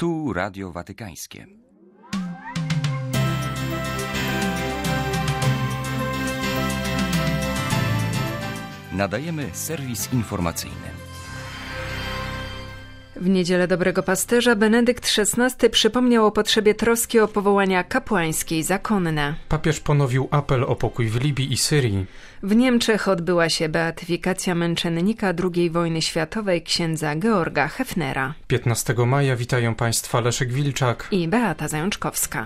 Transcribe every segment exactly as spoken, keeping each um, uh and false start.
Tu Radio Watykańskie. Nadajemy serwis informacyjny. W Niedzielę Dobrego Pasterza Benedykt szesnasty przypomniał o potrzebie troski o powołania kapłańskie i zakonne. Papież ponowił apel o pokój w Libii i Syrii. W Niemczech odbyła się beatyfikacja męczennika drugiej wojny światowej księdza Georga Hefnera. piętnastego maja witają Państwa Leszek Wilczak i Beata Zajączkowska.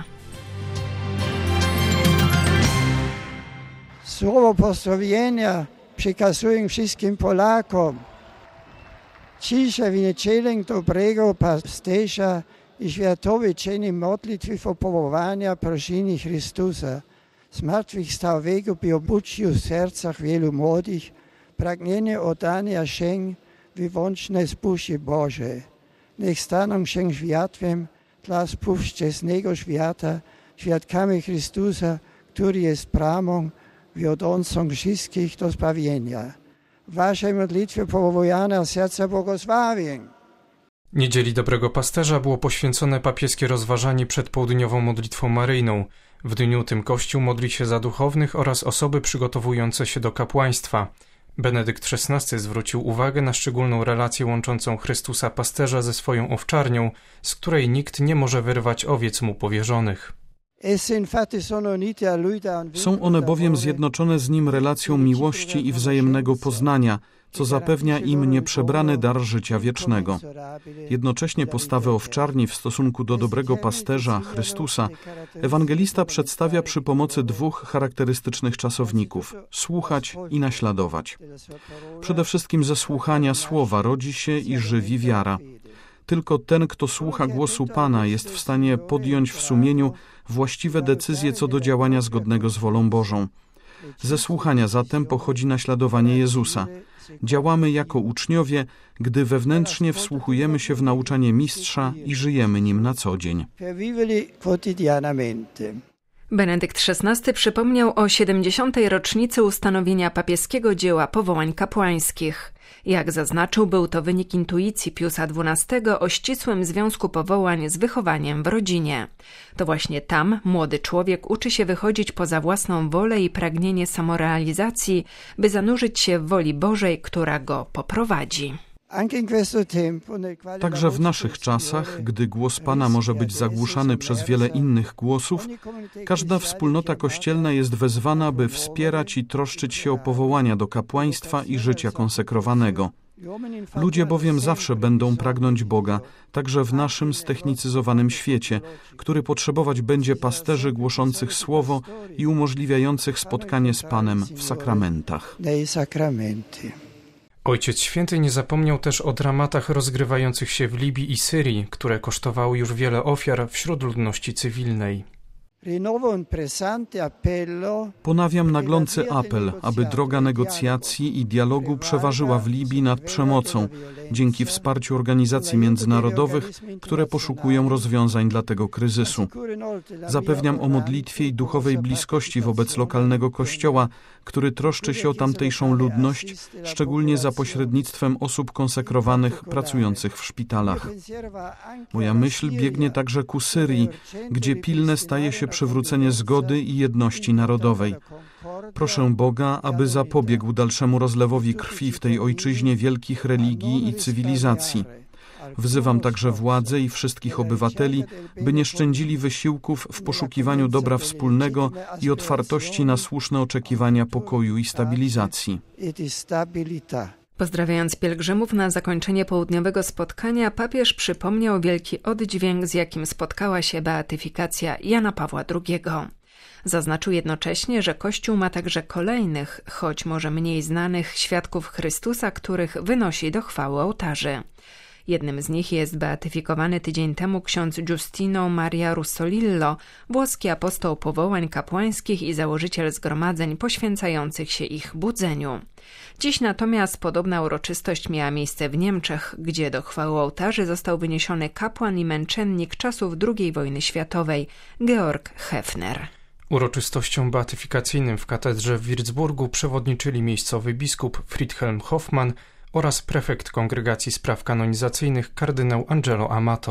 Słowo pozdrowienia przekazuję wszystkim Polakom. Dzisiaj w niedzielę Dobrego Pasterza i światowy dzień modlitwy o powołania proszenia Chrystusa, zmartwychwstałego, by obudził w sercach wielu młodych pragnienie oddania się wyłączne zbudzie Boże. Niech staną się światłem dla współczesnego świata, świadkami Chrystusa, który jest bramą wiodącą wszystkich do zbawienia. W waszej modlitwie powołania serca błogosławień. Niedzieli Dobrego Pasterza było poświęcone papieskie rozważanie przed południową modlitwą maryjną. W dniu tym Kościół modli się za duchownych oraz osoby przygotowujące się do kapłaństwa. Benedykt szesnasty zwrócił uwagę na szczególną relację łączącą Chrystusa Pasterza ze swoją owczarnią, z której nikt nie może wyrwać owiec mu powierzonych. Są one bowiem zjednoczone z Nim relacją miłości i wzajemnego poznania, co zapewnia im nieprzebrany dar życia wiecznego. Jednocześnie postawę owczarni w stosunku do dobrego pasterza, Chrystusa, ewangelista przedstawia przy pomocy dwóch charakterystycznych czasowników – słuchać i naśladować. Przede wszystkim ze słuchania słowa rodzi się i żywi wiara. Tylko ten, kto słucha głosu Pana, jest w stanie podjąć w sumieniu właściwe decyzje co do działania zgodnego z wolą Bożą. Ze słuchania zatem pochodzi naśladowanie Jezusa. Działamy jako uczniowie, gdy wewnętrznie wsłuchujemy się w nauczanie Mistrza i żyjemy nim na co dzień. Benedykt szesnasty przypomniał o siedemdziesiątej rocznicy ustanowienia papieskiego dzieła powołań kapłańskich. Jak zaznaczył, był to wynik intuicji Piusa dwunastego o ścisłym związku powołań z wychowaniem w rodzinie. To właśnie tam młody człowiek uczy się wychodzić poza własną wolę i pragnienie samorealizacji, by zanurzyć się w woli Bożej, która go poprowadzi. Także w naszych czasach, gdy głos Pana może być zagłuszany przez wiele innych głosów, każda wspólnota kościelna jest wezwana, by wspierać i troszczyć się o powołania do kapłaństwa i życia konsekrowanego. Ludzie bowiem zawsze będą pragnąć Boga, także w naszym ztechnicyzowanym świecie, który potrzebować będzie pasterzy głoszących Słowo i umożliwiających spotkanie z Panem w sakramentach. Ojciec Święty nie zapomniał też o dramatach rozgrywających się w Libii i Syrii, które kosztowały już wiele ofiar wśród ludności cywilnej. Ponawiam naglący apel, aby droga negocjacji i dialogu przeważyła w Libii nad przemocą, dzięki wsparciu organizacji międzynarodowych, które poszukują rozwiązań dla tego kryzysu. Zapewniam o modlitwie i duchowej bliskości wobec lokalnego kościoła, który troszczy się o tamtejszą ludność, szczególnie za pośrednictwem osób konsekrowanych pracujących w szpitalach. Moja myśl biegnie także ku Syrii, gdzie pilne staje się przywrócenie zgody i jedności narodowej. Proszę Boga, aby zapobiegł dalszemu rozlewowi krwi w tej ojczyźnie wielkich religii i cywilizacji. Wzywam także władze i wszystkich obywateli, by nie szczędzili wysiłków w poszukiwaniu dobra wspólnego i otwartości na słuszne oczekiwania pokoju i stabilizacji. Pozdrawiając pielgrzymów na zakończenie południowego spotkania, papież przypomniał wielki oddźwięk, z jakim spotkała się beatyfikacja Jana Pawła drugiego. Zaznaczył jednocześnie, że Kościół ma także kolejnych, choć może mniej znanych, świadków Chrystusa, których wynosi do chwały ołtarzy. Jednym z nich jest beatyfikowany tydzień temu ksiądz Giustino Maria Russolillo, włoski apostoł powołań kapłańskich i założyciel zgromadzeń poświęcających się ich budzeniu. Dziś natomiast podobna uroczystość miała miejsce w Niemczech, gdzie do chwały ołtarzy został wyniesiony kapłan i męczennik czasów drugiej wojny światowej, Georg Hefner. Uroczystościom beatyfikacyjnym w katedrze w Würzburgu przewodniczyli miejscowy biskup Friedhelm Hoffmann oraz prefekt Kongregacji Spraw Kanonizacyjnych kardynał Angelo Amato.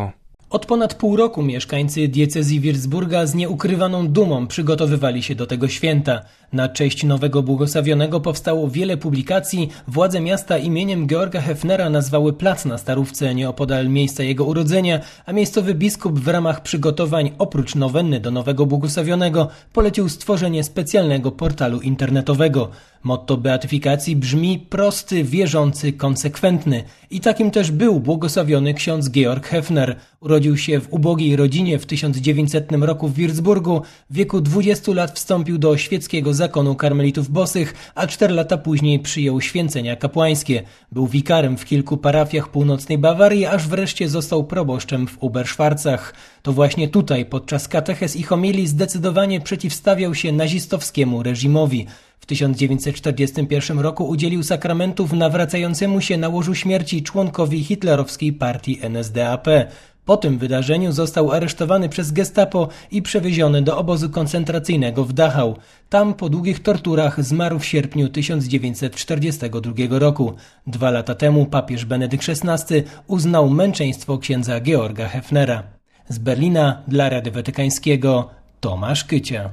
Od ponad pół roku mieszkańcy diecezji Würzburga z nieukrywaną dumą przygotowywali się do tego święta. Na cześć nowego błogosławionego powstało wiele publikacji. Władze miasta imieniem Georga Hefnera nazwały plac na Starówce nieopodal miejsca jego urodzenia, a miejscowy biskup w ramach przygotowań oprócz nowenny do nowego błogosławionego polecił stworzenie specjalnego portalu internetowego. Motto beatyfikacji brzmi prosty, wierzący, konsekwentny. I takim też był błogosławiony ksiądz Georg Hefner. Urodził się w ubogiej rodzinie w tysiąc dziewięćsetnym roku w Würzburgu. W wieku dwudziestu lat wstąpił do świeckiego zakonu karmelitów bosych, a cztery lata później przyjął święcenia kapłańskie. Był wikarem w kilku parafiach północnej Bawarii, aż wreszcie został proboszczem w Oberschwarzach. To właśnie tutaj podczas katechez i homilii zdecydowanie przeciwstawiał się nazistowskiemu reżimowi. W tysiąc dziewięćset czterdziestym pierwszym roku udzielił sakramentów nawracającemu się na łożu śmierci członkowi hitlerowskiej partii N S D A P. Po tym wydarzeniu został aresztowany przez gestapo i przewieziony do obozu koncentracyjnego w Dachau. Tam po długich torturach zmarł w sierpniu tysiąc dziewięćset czterdziestego drugiego roku. Dwa lata temu papież Benedykt szesnasty uznał męczeństwo księdza Georga Hefnera. Z Berlina dla Radia Watykańskiego Tomasz Kycia.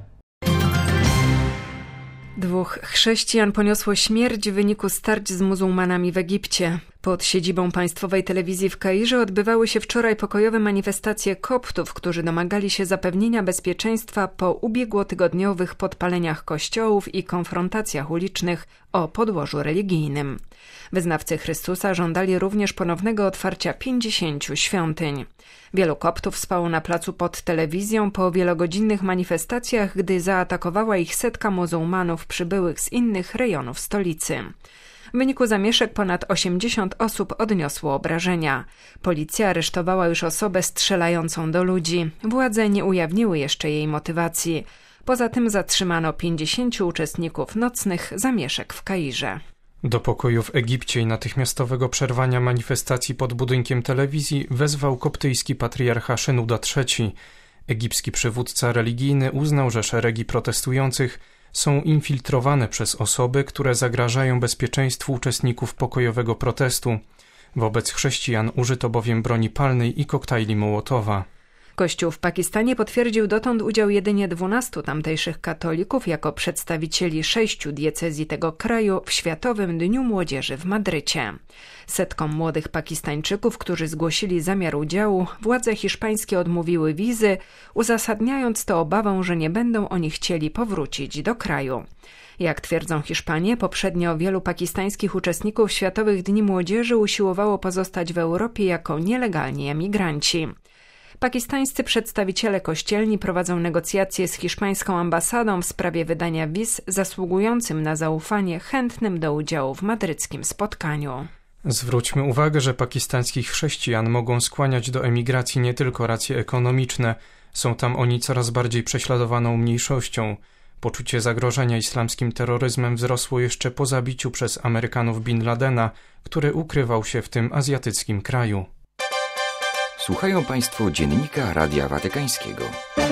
Dwóch chrześcijan poniosło śmierć w wyniku starć z muzułmanami w Egipcie. Pod siedzibą państwowej telewizji w Kairze odbywały się wczoraj pokojowe manifestacje koptów, którzy domagali się zapewnienia bezpieczeństwa po ubiegłotygodniowych podpaleniach kościołów i konfrontacjach ulicznych o podłożu religijnym. Wyznawcy Chrystusa żądali również ponownego otwarcia pięćdziesięciu świątyń. Wielu koptów spało na placu pod telewizją po wielogodzinnych manifestacjach, gdy zaatakowała ich setka muzułmanów przybyłych z innych rejonów stolicy. W wyniku zamieszek ponad osiemdziesiąt osób odniosło obrażenia. Policja aresztowała już osobę strzelającą do ludzi. Władze nie ujawniły jeszcze jej motywacji. Poza tym zatrzymano pięćdziesięciu uczestników nocnych zamieszek w Kairze. Do pokoju w Egipcie i natychmiastowego przerwania manifestacji pod budynkiem telewizji wezwał koptyjski patriarcha Szenuda trzeci. Egipski przywódca religijny uznał, że szeregi protestujących są infiltrowane przez osoby, które zagrażają bezpieczeństwu uczestników pokojowego protestu. Wobec chrześcijan użyto bowiem broni palnej i koktajli Mołotowa. Kościół w Pakistanie potwierdził dotąd udział jedynie dwunastu tamtejszych katolików jako przedstawicieli sześciu diecezji tego kraju w Światowym Dniu Młodzieży w Madrycie. Setkom młodych Pakistańczyków, którzy zgłosili zamiar udziału, władze hiszpańskie odmówiły wizy, uzasadniając to obawą, że nie będą oni chcieli powrócić do kraju. Jak twierdzą Hiszpanie, poprzednio wielu pakistańskich uczestników Światowych Dni Młodzieży usiłowało pozostać w Europie jako nielegalni emigranci. Pakistańscy przedstawiciele kościelni prowadzą negocjacje z hiszpańską ambasadą w sprawie wydania wiz zasługującym na zaufanie chętnym do udziału w madryckim spotkaniu. Zwróćmy uwagę, że pakistańskich chrześcijan mogą skłaniać do emigracji nie tylko racje ekonomiczne. Są tam oni coraz bardziej prześladowaną mniejszością. Poczucie zagrożenia islamskim terroryzmem wzrosło jeszcze po zabiciu przez Amerykanów Bin Ladena, który ukrywał się w tym azjatyckim kraju. Słuchają Państwo Dziennika Radia Watykańskiego.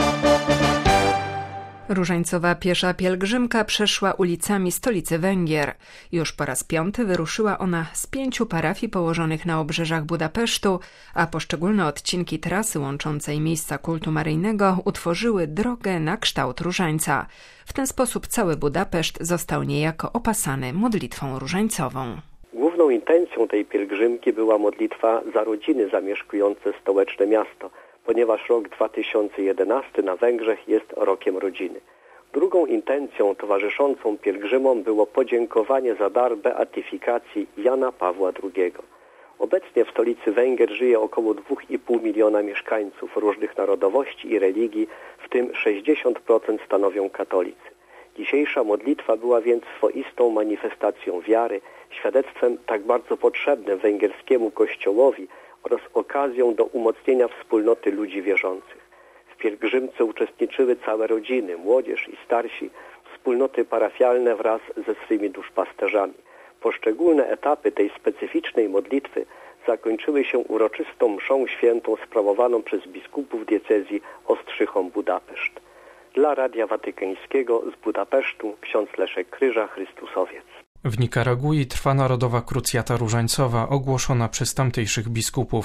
Różańcowa piesza pielgrzymka przeszła ulicami stolicy Węgier. Już po raz piąty wyruszyła ona z pięciu parafii położonych na obrzeżach Budapesztu, a poszczególne odcinki trasy łączącej miejsca kultu maryjnego utworzyły drogę na kształt różańca. W ten sposób cały Budapeszt został niejako opasany modlitwą różańcową. Główną intencją tej pielgrzymki była modlitwa za rodziny zamieszkujące stołeczne miasto, ponieważ rok dwa tysiące jedenasty na Węgrzech jest rokiem rodziny. Drugą intencją towarzyszącą pielgrzymom było podziękowanie za dar beatyfikacji Jana Pawła drugiego. Obecnie w stolicy Węgier żyje około dwa i pół miliona mieszkańców różnych narodowości i religii, w tym sześćdziesiąt procent stanowią katolicy. Dzisiejsza modlitwa była więc swoistą manifestacją wiary, świadectwem tak bardzo potrzebnym węgierskiemu kościołowi oraz okazją do umocnienia wspólnoty ludzi wierzących. W pielgrzymce uczestniczyły całe rodziny, młodzież i starsi, wspólnoty parafialne wraz ze swymi duszpasterzami. Poszczególne etapy tej specyficznej modlitwy zakończyły się uroczystą mszą świętą sprawowaną przez biskupów diecezji Ostrzychom-Budapeszt. Dla Radia Watykańskiego z Budapesztu ksiądz Leszek Kryża, Chrystusowiec. W Nikaragui trwa narodowa krucjata różańcowa ogłoszona przez tamtejszych biskupów.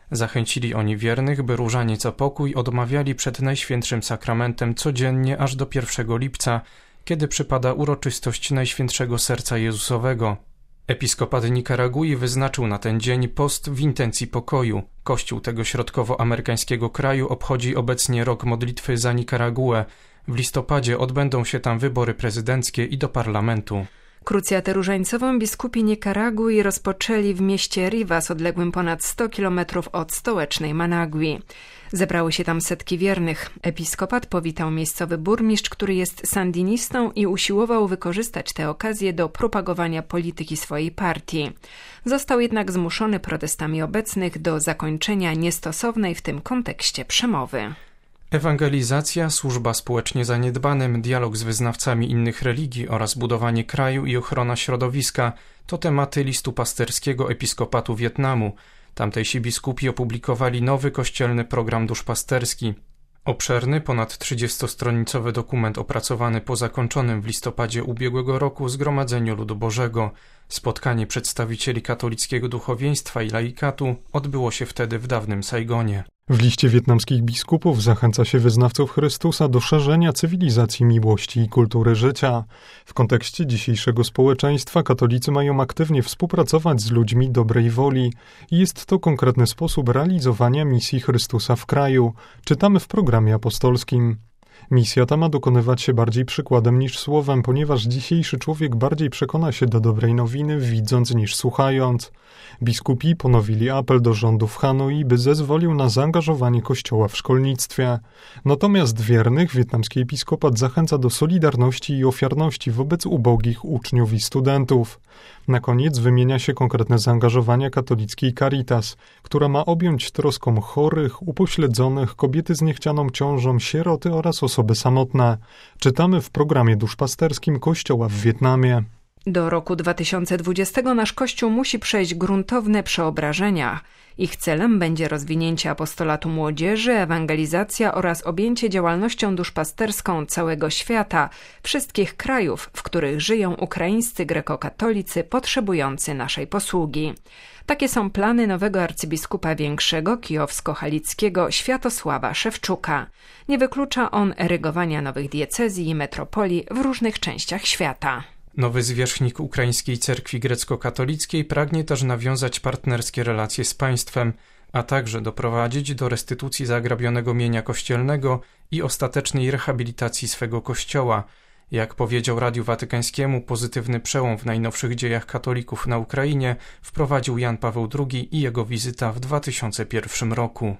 Zachęcili oni wiernych, by różaniec o pokój odmawiali przed Najświętszym Sakramentem codziennie aż do pierwszego lipca, kiedy przypada uroczystość Najświętszego Serca Jezusowego. Episkopat Nikaragui wyznaczył na ten dzień post w intencji pokoju. Kościół tego środkowoamerykańskiego kraju obchodzi obecnie rok modlitwy za Nikaraguę. W listopadzie odbędą się tam wybory prezydenckie i do parlamentu. Krucjatę różańcową biskupi Nikaragui rozpoczęli w mieście Rivas, odległym ponad sto kilometrów od stołecznej Managui. Zebrały się tam setki wiernych. Episkopat powitał miejscowy burmistrz, który jest sandinistą i usiłował wykorzystać tę okazję do propagowania polityki swojej partii. Został jednak zmuszony protestami obecnych do zakończenia niestosownej w tym kontekście przemowy. Ewangelizacja, służba społecznie zaniedbanym, dialog z wyznawcami innych religii oraz budowanie kraju i ochrona środowiska to tematy listu pasterskiego Episkopatu Wietnamu. Tamtejsi biskupi opublikowali nowy kościelny program duszpasterski. Obszerny, ponad trzydziestostronicowy dokument opracowany po zakończonym w listopadzie ubiegłego roku Zgromadzeniu Ludu Bożego. Spotkanie przedstawicieli katolickiego duchowieństwa i laikatu odbyło się wtedy w dawnym Saigonie. W liście wietnamskich biskupów zachęca się wyznawców Chrystusa do szerzenia cywilizacji miłości i kultury życia. W kontekście dzisiejszego społeczeństwa katolicy mają aktywnie współpracować z ludźmi dobrej woli i jest to konkretny sposób realizowania misji Chrystusa w kraju. Czytamy w programie apostolskim. Misja ta ma dokonywać się bardziej przykładem niż słowem, ponieważ dzisiejszy człowiek bardziej przekona się do dobrej nowiny, widząc niż słuchając. Biskupi ponowili apel do rządu w Hanoi, by zezwolił na zaangażowanie Kościoła w szkolnictwie. Natomiast wiernych wietnamski episkopat zachęca do solidarności i ofiarności wobec ubogich uczniów i studentów. Na koniec wymienia się konkretne zaangażowania katolickiej Caritas, która ma objąć troską chorych, upośledzonych, kobiety z niechcianą ciążą, sieroty oraz osoby samotne. Czytamy w programie duszpasterskim Kościoła w Wietnamie. Do roku dwa tysiące dwudziestego nasz Kościół musi przejść gruntowne przeobrażenia. Ich celem będzie rozwinięcie apostolatu młodzieży, ewangelizacja oraz objęcie działalnością duszpasterską całego świata, wszystkich krajów, w których żyją ukraińscy grekokatolicy potrzebujący naszej posługi. Takie są plany nowego arcybiskupa większego kijowsko-halickiego Światosława Szewczuka. Nie wyklucza on erygowania nowych diecezji i metropolii w różnych częściach świata. Nowy zwierzchnik ukraińskiej cerkwi grecko-katolickiej pragnie też nawiązać partnerskie relacje z państwem, a także doprowadzić do restytucji zagrabionego mienia kościelnego i ostatecznej rehabilitacji swego kościoła. Jak powiedział Radiu Watykańskiemu, pozytywny przełom w najnowszych dziejach katolików na Ukrainie wprowadził Jan Paweł drugi i jego wizyta w dwa tysiące pierwszym roku.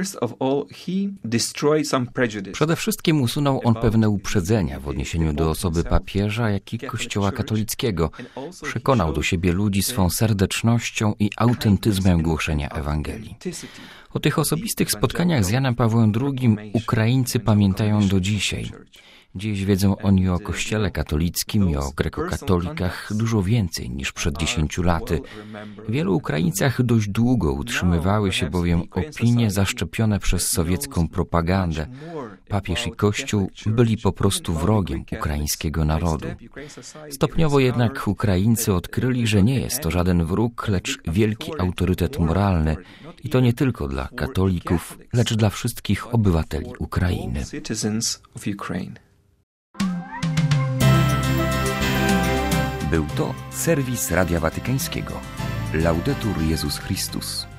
Przede wszystkim usunął on pewne uprzedzenia w odniesieniu do osoby papieża, jak i Kościoła katolickiego. Przekonał do siebie ludzi swą serdecznością i autentyzmem głoszenia Ewangelii. O tych osobistych spotkaniach z Janem Pawłem drugim Ukraińcy pamiętają do dzisiaj. Dziś wiedzą oni o Kościele katolickim i o grekokatolikach dużo więcej niż przed dziesięciu laty. W wielu Ukraińcach dość długo utrzymywały się bowiem opinie zaszczepione przez sowiecką propagandę. Papież i Kościół byli po prostu wrogiem ukraińskiego narodu. Stopniowo jednak Ukraińcy odkryli, że nie jest to żaden wróg, lecz wielki autorytet moralny. I to nie tylko dla katolików, lecz dla wszystkich obywateli Ukrainy. Był to serwis Radia Watykańskiego. Laudetur Jezus Chrystus.